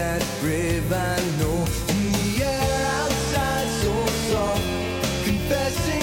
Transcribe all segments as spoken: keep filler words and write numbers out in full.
that brave, I know. In the air outside so soft, confessing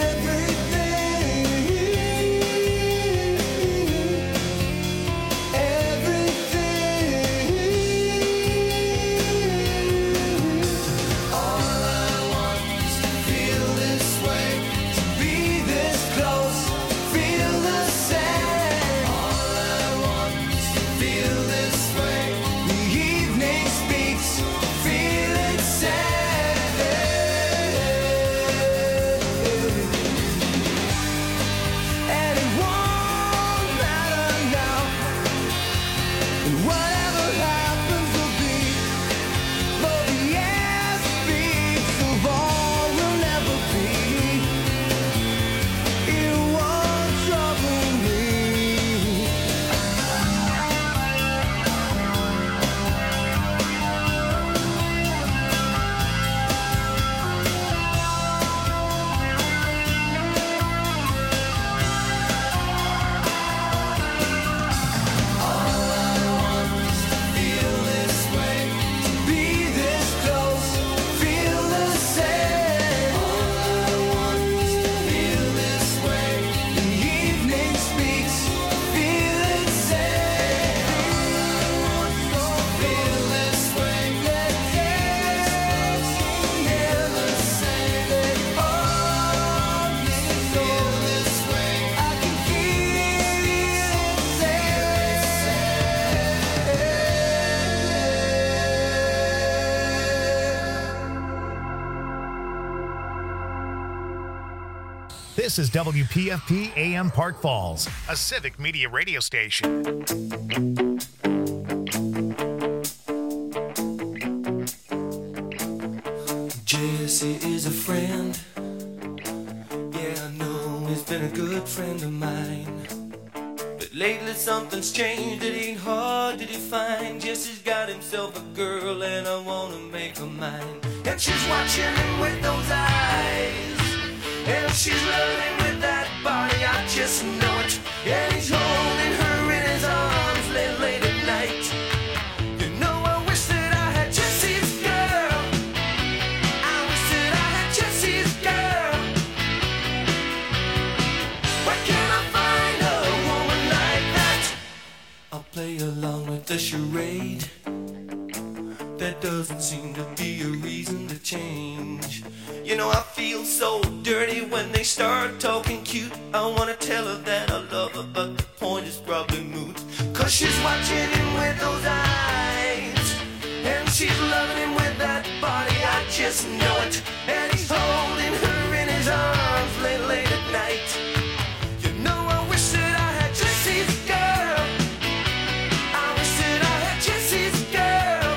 This is W P F P A M Park Falls, a civic media radio station. Jesse is a friend. Yeah, I know he's been a good friend of mine. But lately something's changed, it ain't hard to define. Jesse's got himself a girl and I wanna make her mine. And she's watching him with those eyes. And she's loving with that body, I just know it. And he's holding her in his arms late, late at night. You know, I wish that I had Jesse's girl. I wish that I had Jesse's girl. Where can I find a woman like that? I'll play along with the charade. There doesn't seem to be a reason to change. You know, I feel so dirty when they start talking cute. I wanna tell her that I love her, but the point is probably moot. Cause she's watching him with those eyes. And she's loving him with that body, I just know it. And he's holding her in his arms late, late at night. You know, I wish that I had Jesse's girl. I wish that I had Jesse's girl.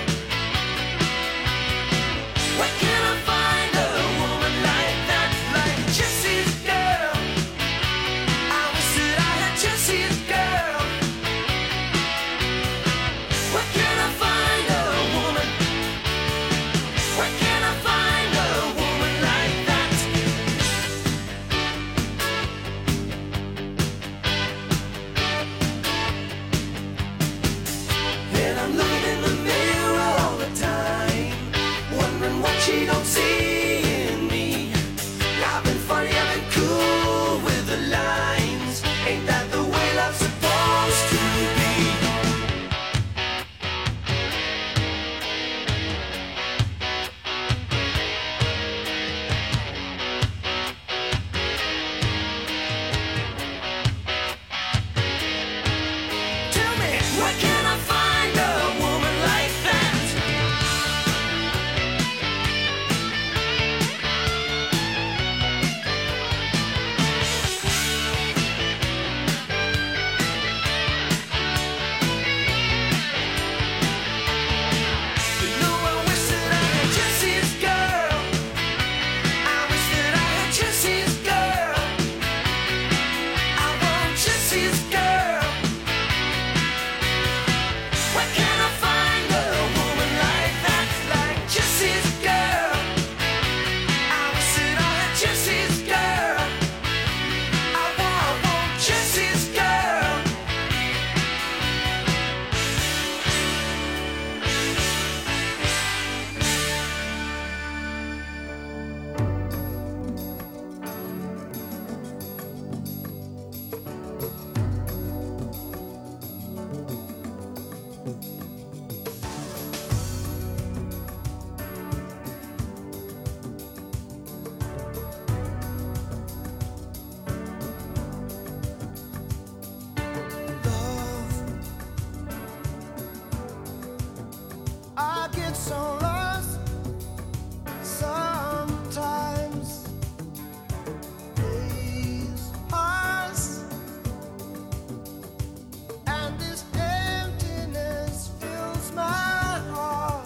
Where can I find a woman like that, like Jesse's girl? I wish that I had Jesse's girl. Where can I find a woman? Where can I find so lost sometimes. Days pass and this emptiness fills my heart.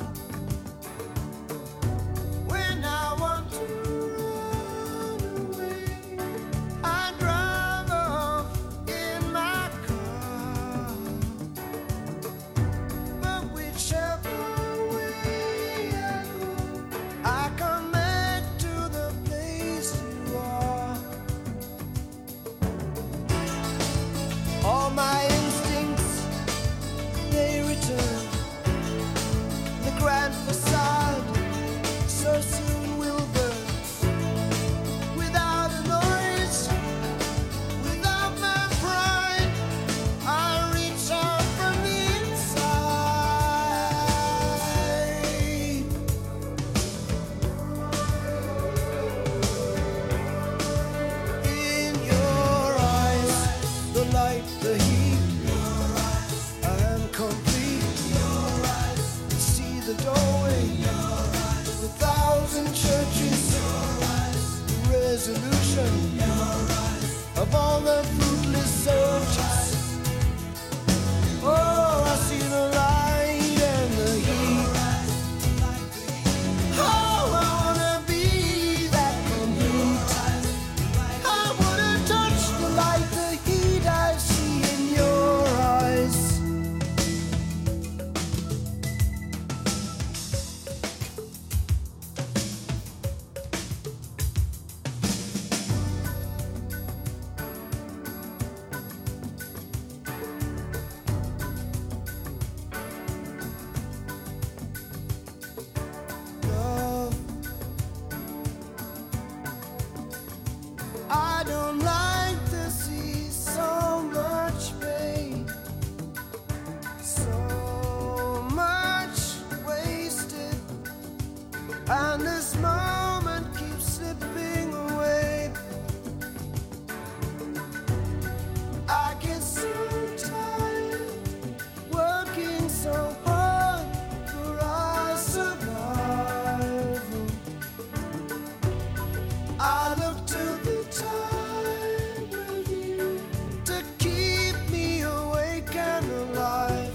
When I want to run away, I drive off in my car. But whichever way I go, I come back to the place you are. All my instincts, they return. The grand facade so soon will burn. Without a noise, without my pride, I reach out from the inside. In your eyes, the light, the heat, I am complete. See the doorway, the thousand churches, the resolution of all the fruitless searches. Oh, I see the light and the heat. Oh, I wanna be that complete. I wanna touch the light, the heat I see in your eyes. Love, I don't like to see so much pain, so much wasted, and this moment keeps slipping away. I get so tired working so hard for our survival. I look to the time with you to keep me awake and alive.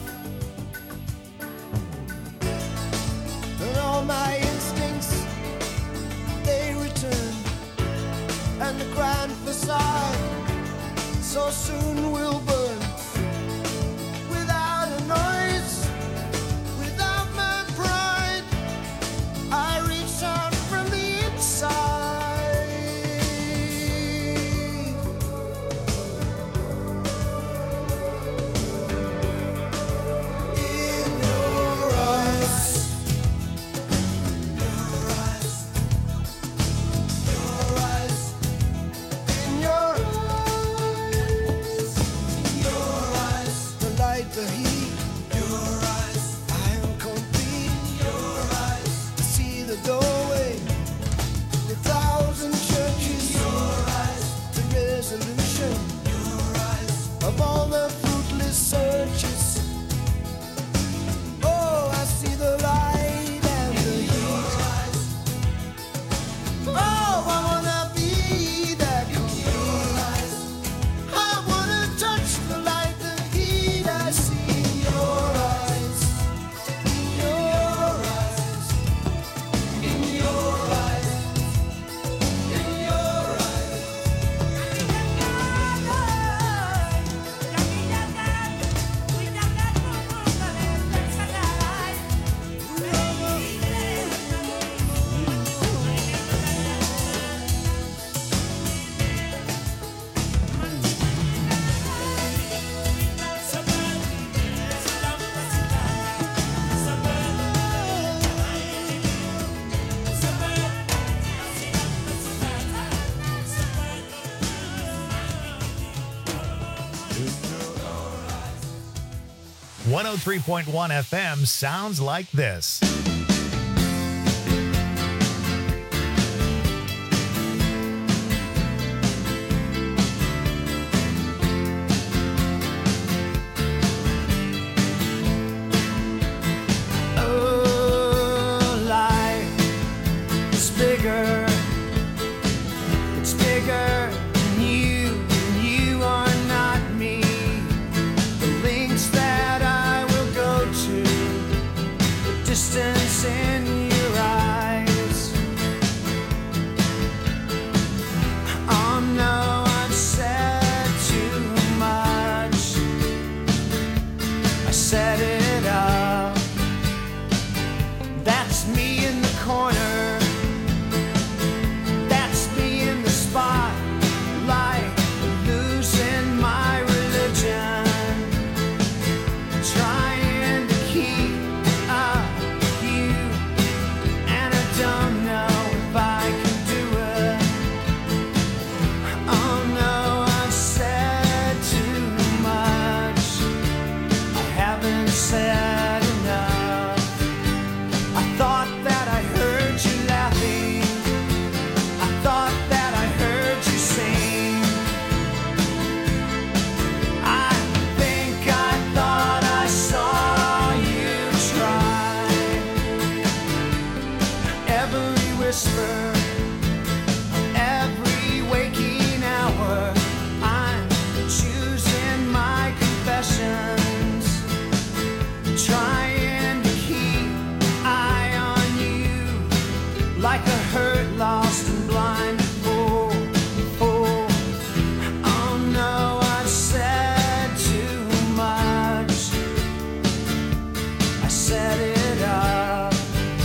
And all my instincts, they return, and the grand facade so soon will burn. Without a noise, without my pride, I reach out from the inside. In your eyes, your eyes, your eyes, in your eyes, your eyes, the light, the heat, your eyes, I am complete, your eyes, to see the doorway, the thousand churches, your eyes, the resolution, your eyes, of all the fruitless searches. Oh, I see the light and the heat. Oh, I wanna be that complete. I wanna touch the light, the heat I see in your eyes. In your eyes. In your eyes. In your eyes. one oh three point one F M sounds like this. Oh, distance in your eyes. Oh no, I've said too much. I set it up. That's me in the corner. That's me in the spotlight, losing my religion. Trying to keep up with you, and I don't know if I can do it. Oh no, I've said too much. I haven't said enough. I thought that I heard you laughing. I thought that I heard you sing. I think I thought I saw you try. Every whisper, every waking hour, I'm choosing my confessions, trying to keep eye on you, like a hurt, lost and blind fool. fool. Oh no, I've said too much. I set it up.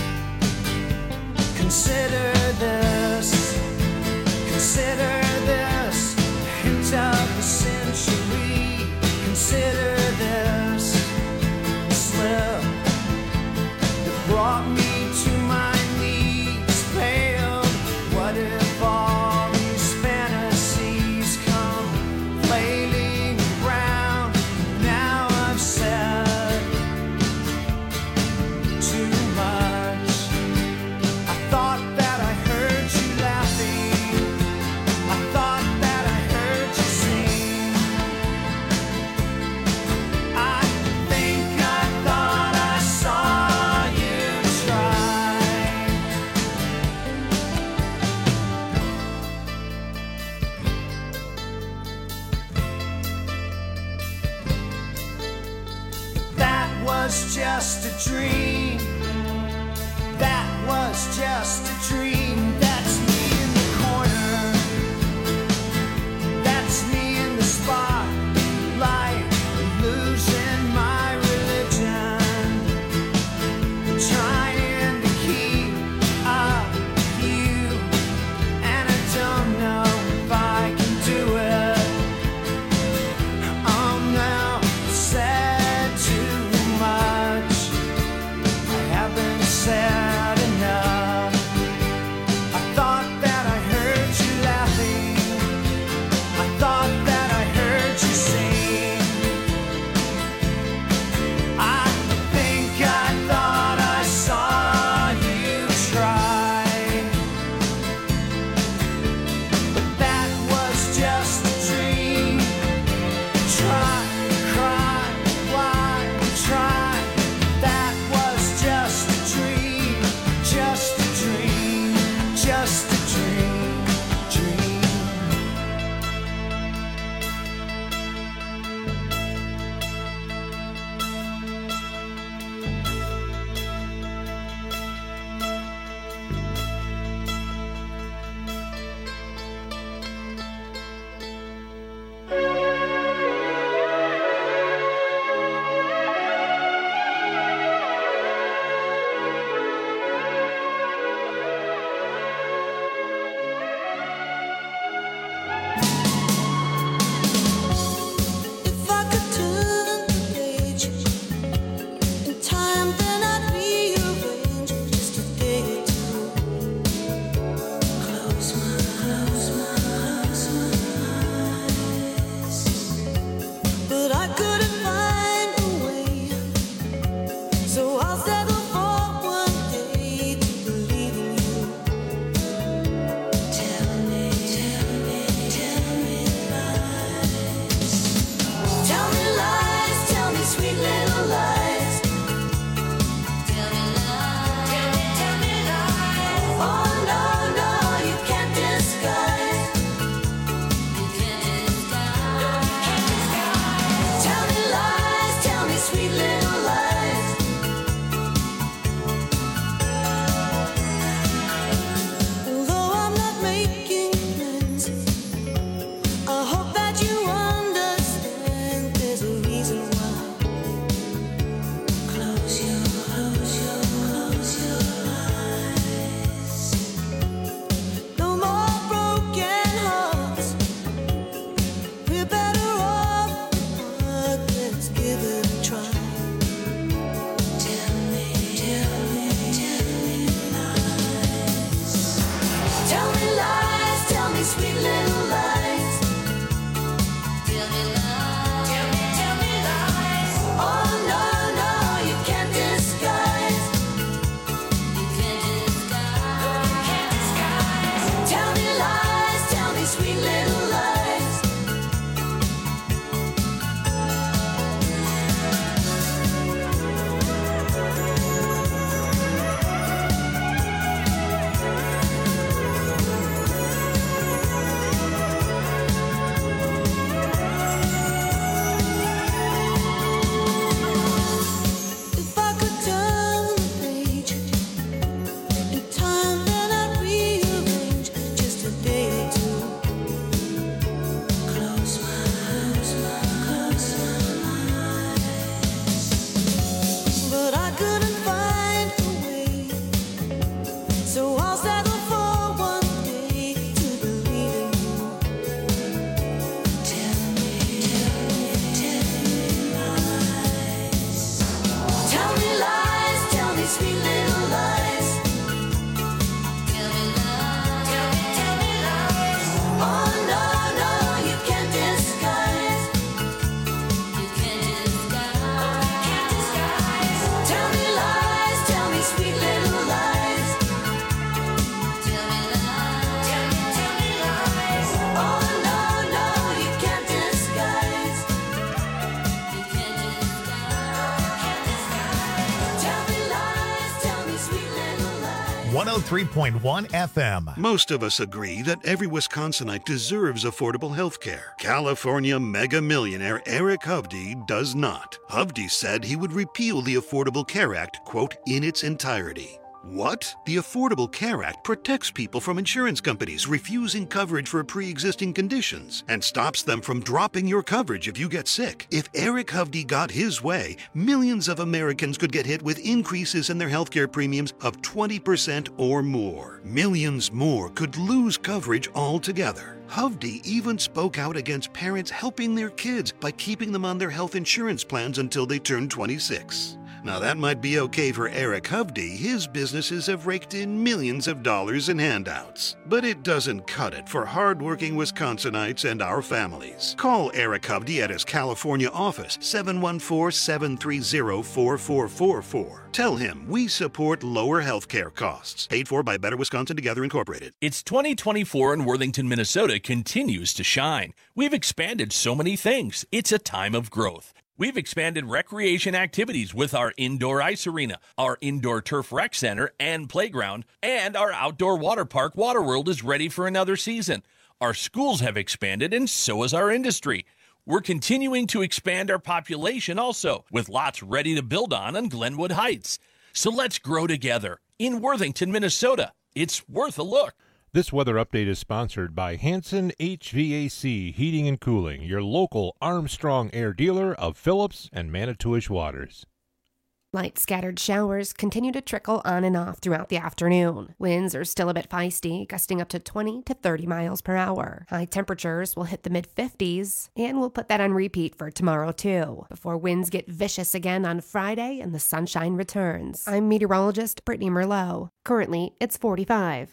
Consider this, consider this, hint of the century. Consider this slip that brought me to my knees, paled. What if all these fantasies come flailing around? Now I've said too much. I thought that I heard you laughing. I thought that I heard you sing. I think I thought I saw you try. That was just a dream. That was just a dream. That's me in the corner. That's me in the spotlight, losing my religion. Trying to keep up with you, and I don't know if I can do it. Oh no, I said too much. I haven't said enough. I thought that I heard you laughing. I thought that I heard you sing. I think I thought I saw you try. But that was just a dream. Try, cry, why try? That was just a dream, just a dream, just a dream, dream. If I could turn the page in time, then I'd rearrange just a day or two. Close my, close my, close my eyes, but I couldn't find a way. So I'll settle for one day to believe in you. Tell me, tell me, tell me lies. Tell me lies, tell me sweet little lies. one oh three point one F M. Most of us agree that every Wisconsinite deserves affordable health care. California mega millionaire Eric Hovde does not. Hovde said he would repeal the Affordable Care Act, quote, in its entirety. What? The Affordable Care Act protects people from insurance companies refusing coverage for pre-existing conditions and stops them from dropping your coverage if you get sick. If Eric Hovde got his way, millions of Americans could get hit with increases in their healthcare premiums of twenty percent or more. Millions more could lose coverage altogether. Hovde even spoke out against parents helping their kids by keeping them on their health insurance plans until they turn twenty-six. Now that might be okay for Eric Hovde. His businesses have raked in millions of dollars in handouts. But it doesn't cut it for hardworking Wisconsinites and our families. Call Eric Hovde at his California office, seven one four, seven three zero, four four four four. Tell him we support lower health care costs. Paid for by Better Wisconsin Together Incorporated. It's twenty twenty-four and Worthington, Minnesota continues to shine. We've expanded so many things. It's a time of growth. We've expanded recreation activities with our indoor ice arena, our indoor turf rec center and playground, and our outdoor water park, Waterworld, is ready for another season. Our schools have expanded, and so has our industry. We're continuing to expand our population also, with lots ready to build on in Glenwood Heights. So let's grow together in Worthington, Minnesota. It's worth a look. This weather update is sponsored by Hanson H V A C Heating and Cooling, your local Armstrong Air dealer of Phillips and Manitowish Waters. Light scattered showers continue to trickle on and off throughout the afternoon. Winds are still a bit feisty, gusting up to twenty to thirty miles per hour. High temperatures will hit the mid-fifties, and we'll put that on repeat for tomorrow too, before winds get vicious again on Friday and the sunshine returns. I'm meteorologist Brittany Merlot. Currently, it's forty-five.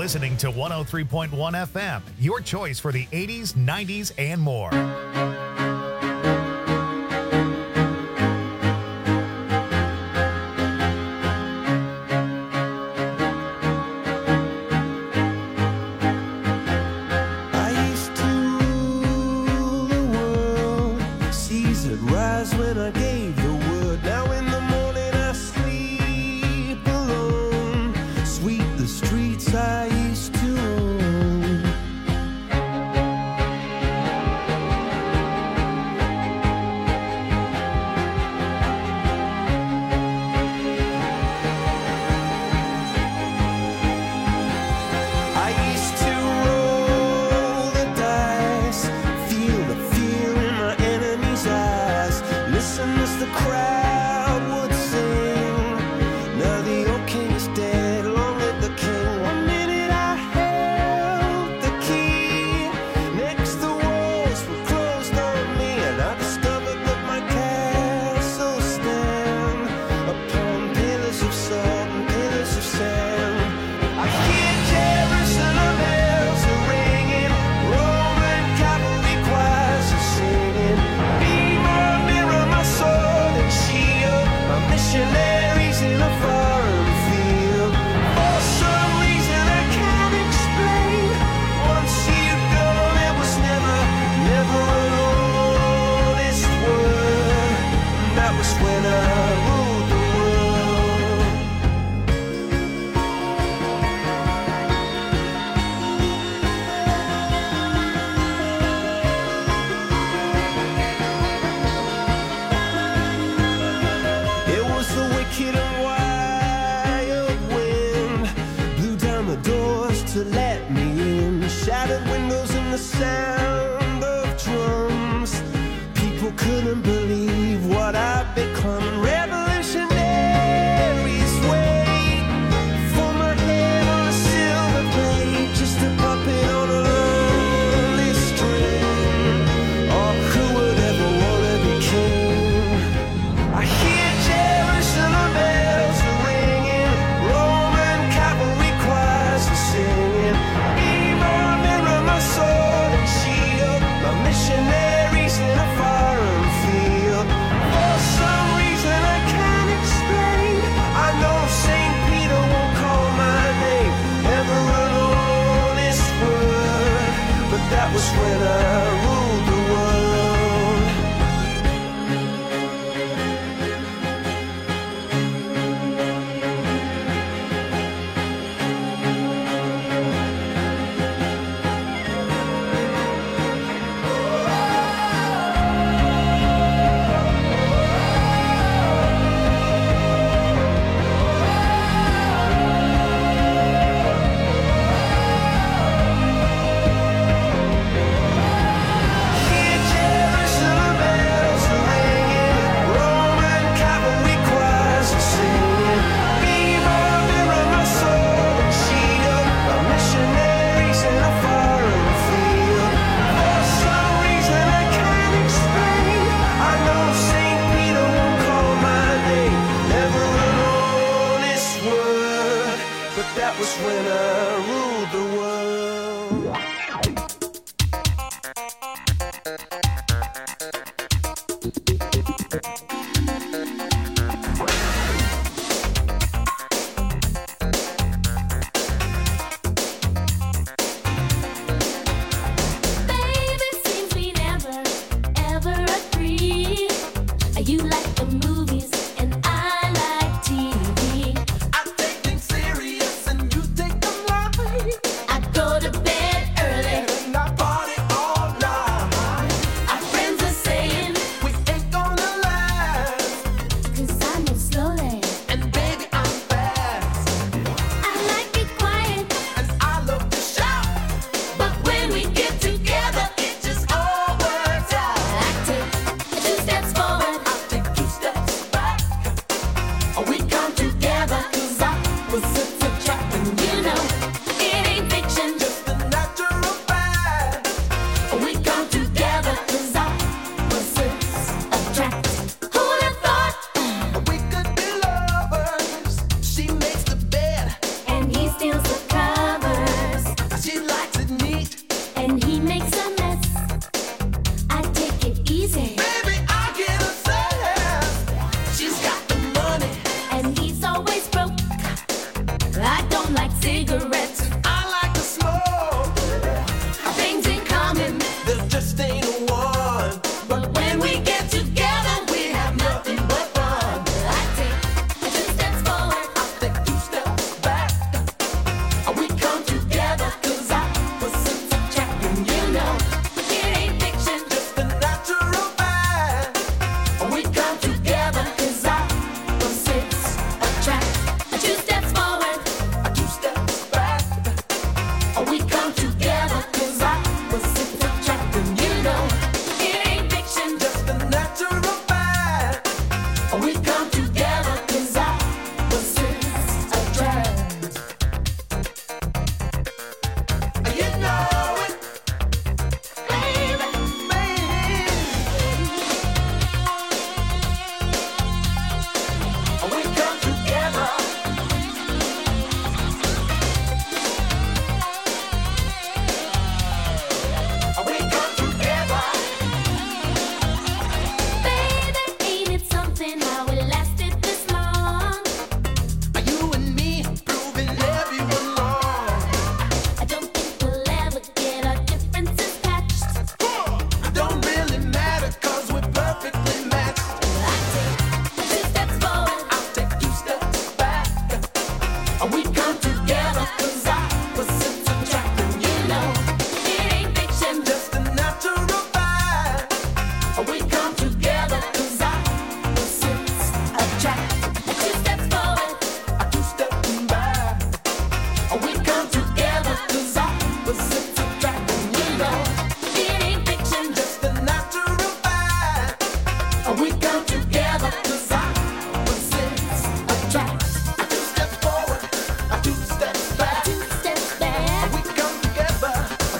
listening to one oh three point one F M, your choice for the eighties, nineties, and more.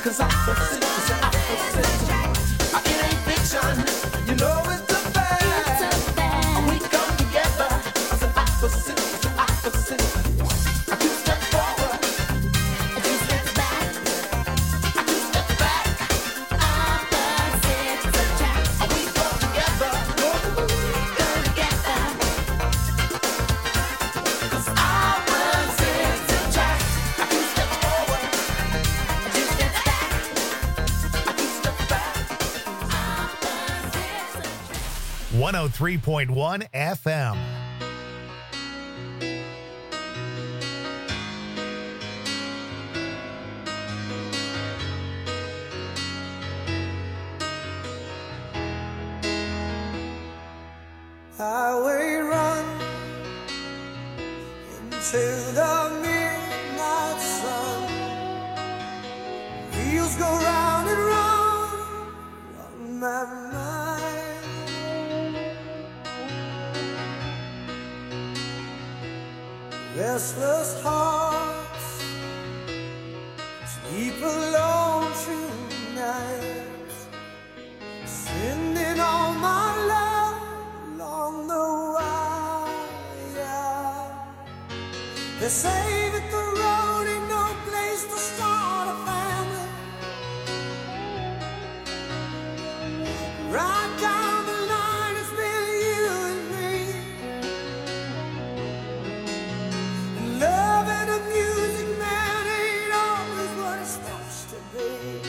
Cause opposite is opposite. It ain't fiction, you know it's a fact. We come together as an opposite is opposite. I two step forward, I two step back, I two step back. Opposites attract. We go together, go together. Cause opposites attract. I two step forward, I two step back, I two step back. Opposites attract. one oh three point one F M. Highway run into the midnight sun. Wheels go round and round on my mind. Restless hearts sleep alone tonight, sending all my love along the wire. They say that the road ain't no place to start a family. Right down the line, it's been you and me. And love and the music, man, ain't always what it's supposed to be.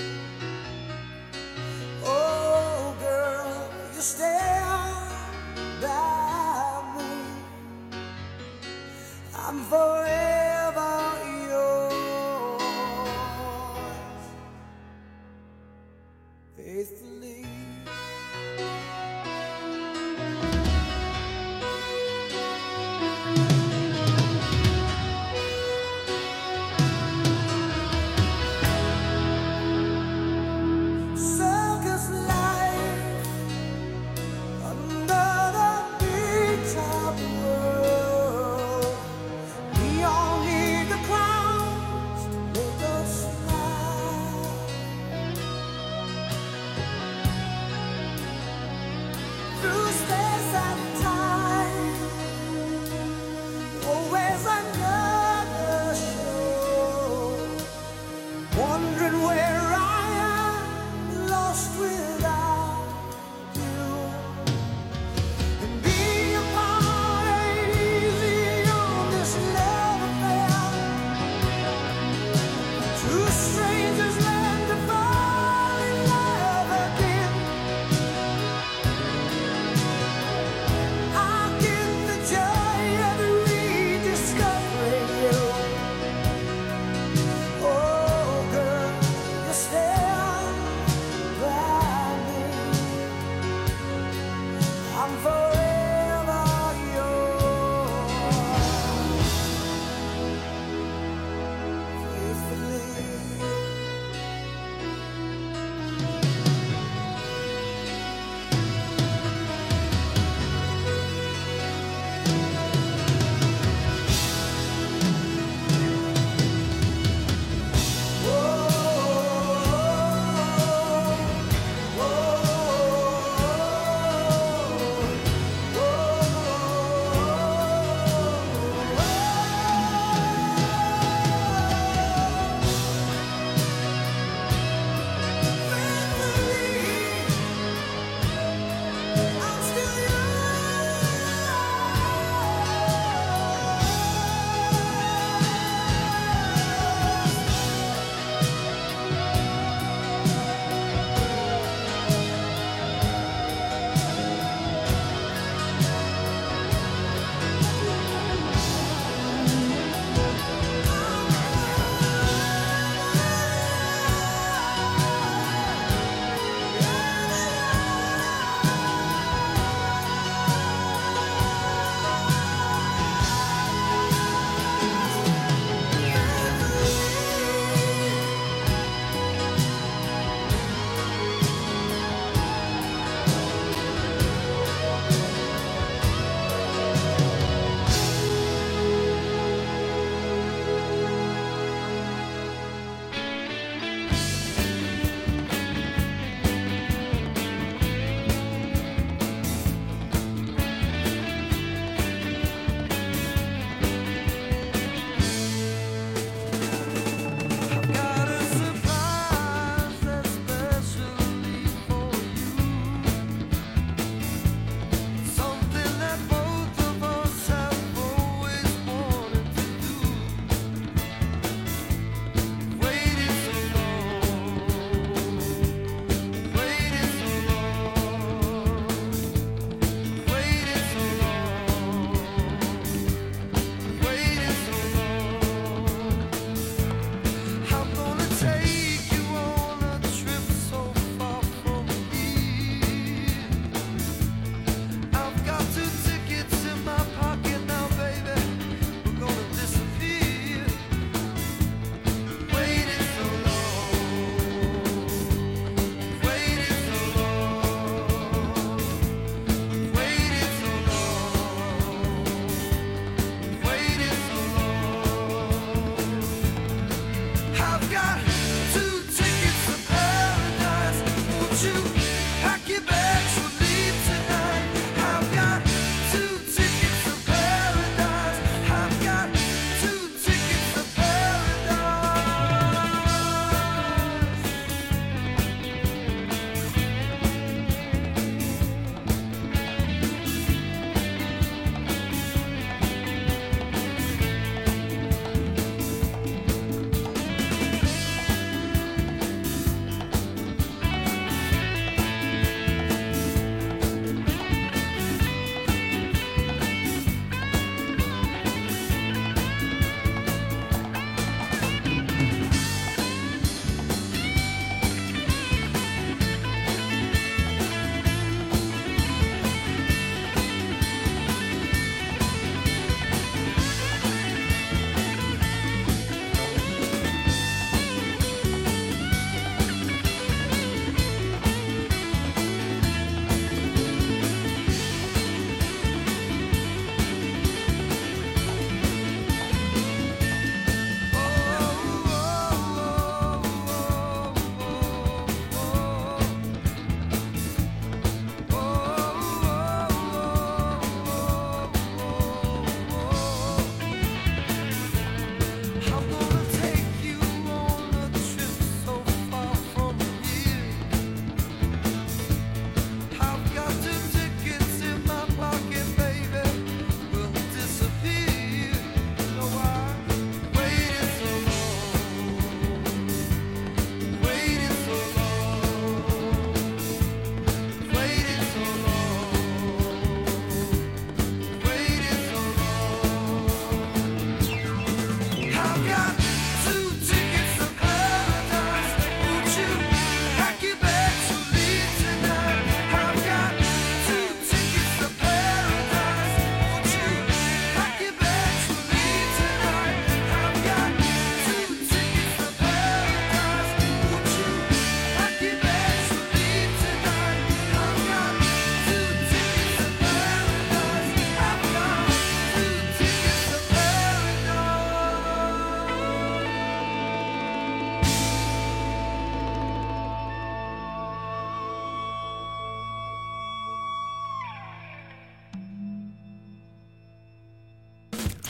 Oh, girl, you stand by me. I'm forever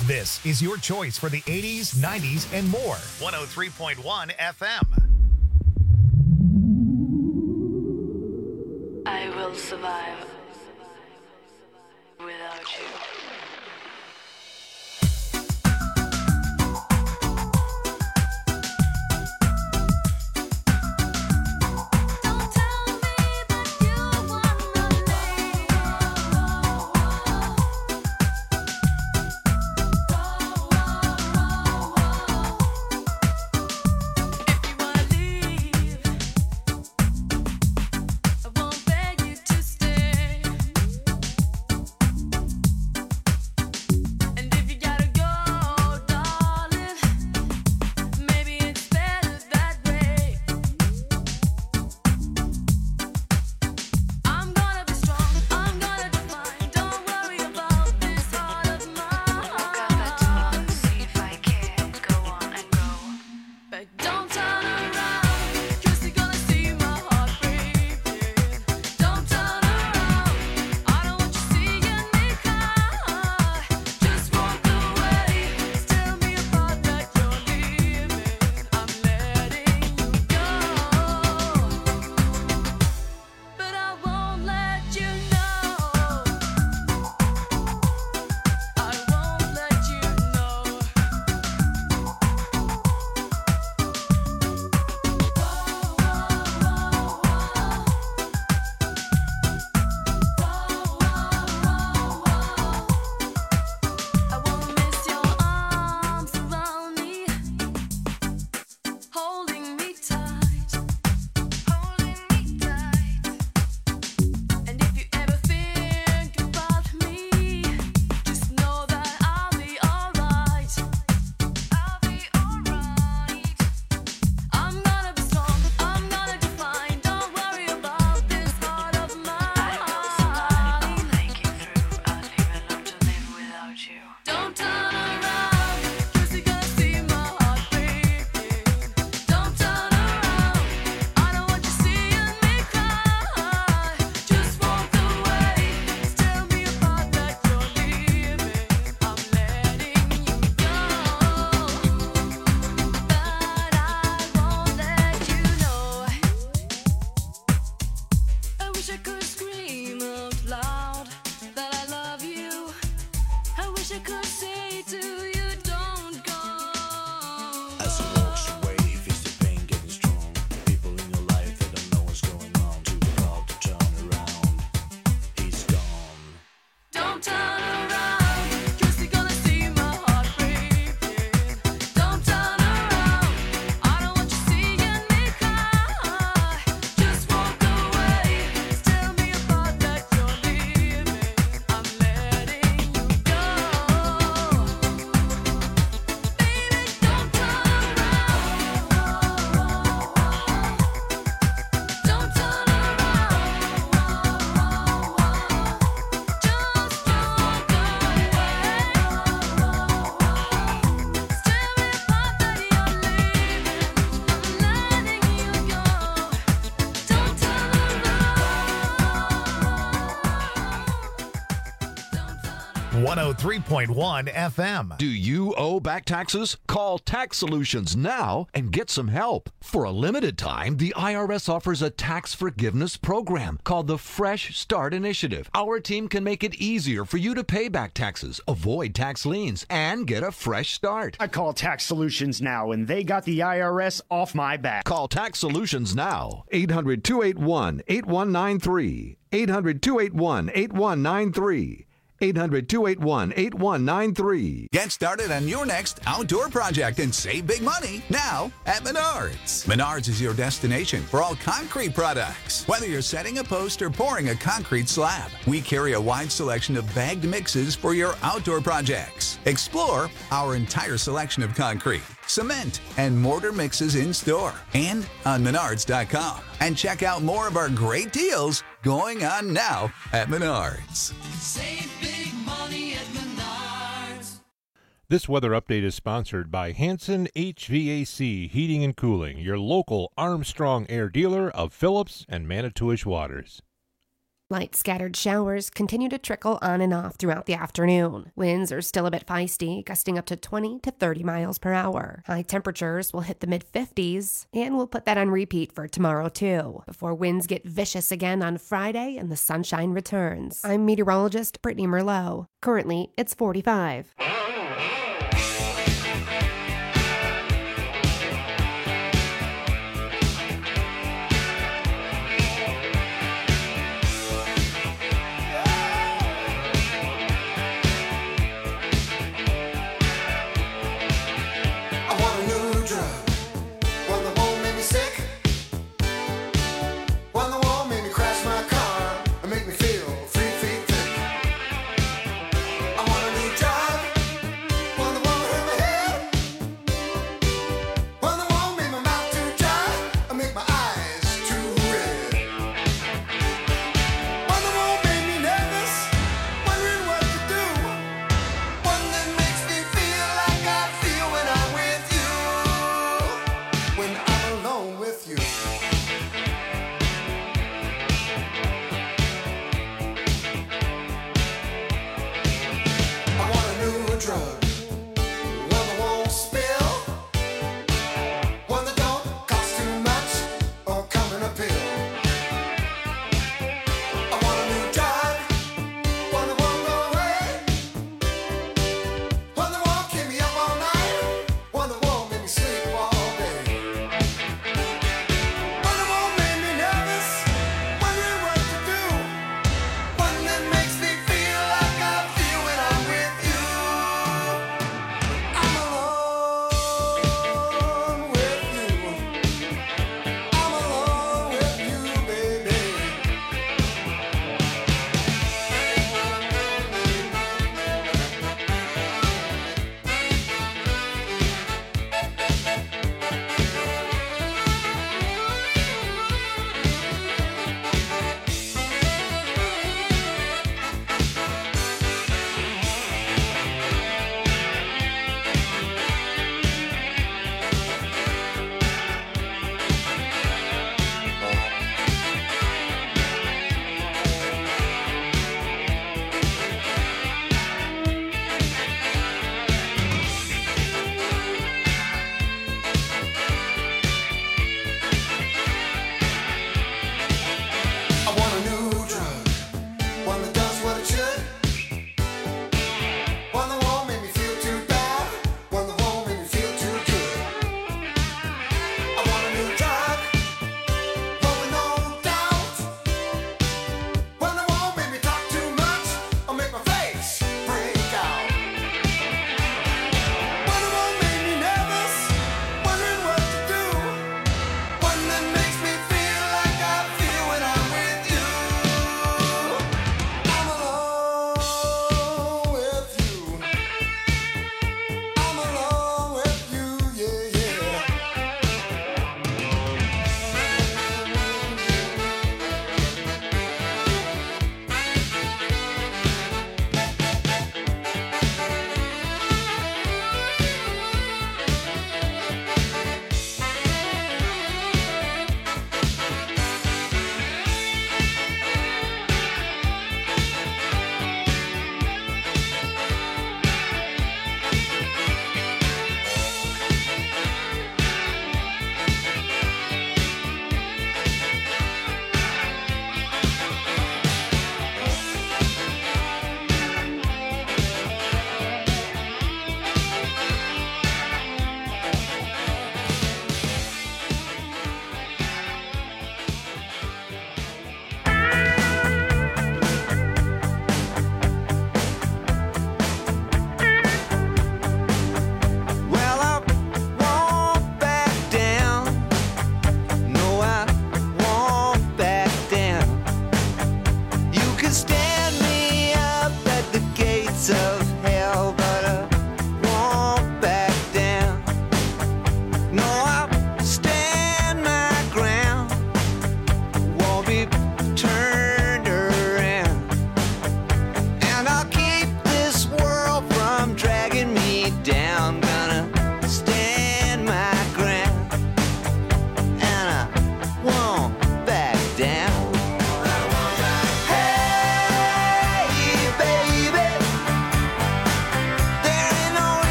This is your choice for the eighties, nineties, and more. one oh three point one F M. I will survive without you. one oh three point one F M. Do you owe back taxes? Call Tax Solutions now and get some help. For a limited time, the I R S offers a tax forgiveness program called the Fresh Start Initiative. Our team can make it easier for you to pay back taxes, avoid tax liens, and get a fresh start. I call Tax Solutions now, and they got the I R S off my back. Call Tax Solutions now. eight hundred, two eight one, eight one nine three. eight hundred, two eight one, eight one nine three. eight hundred, two eight one, eight one nine three. Get started on your next outdoor project and save big money now at Menards. Menards is your destination for all concrete products. Whether you're setting a post or pouring a concrete slab, we carry a wide selection of bagged mixes for your outdoor projects. Explore our entire selection of concrete, cement, and mortar mixes in store and on menards dot com. And check out more of our great deals going on now at Menards. Save big money at Menards. This weather update is sponsored by Hanson H V A C Heating and Cooling, your local Armstrong Air dealer of Phillips and Manitowish Waters. Light scattered showers continue to trickle on and off throughout the afternoon. Winds are still a bit feisty, gusting up to twenty to thirty miles per hour. High temperatures will hit the mid fifties, and we'll put that on repeat for tomorrow too, before winds get vicious again on Friday and the sunshine returns. I'm meteorologist Brittany Merlot. Currently, it's forty-five. Make me feel three feet thick. I want a new job.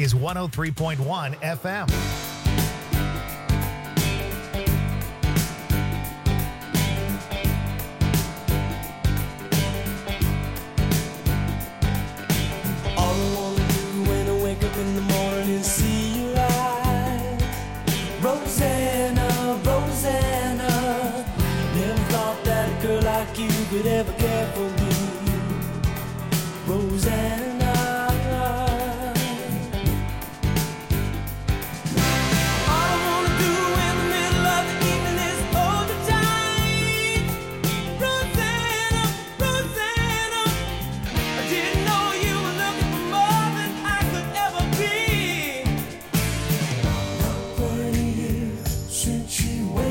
is one oh three point one F M. All I wanna do when I wake up in the morning is see your eyes. Rosanna, Rosanna, never thought that a girl like you could ever care for me. Rosanna. She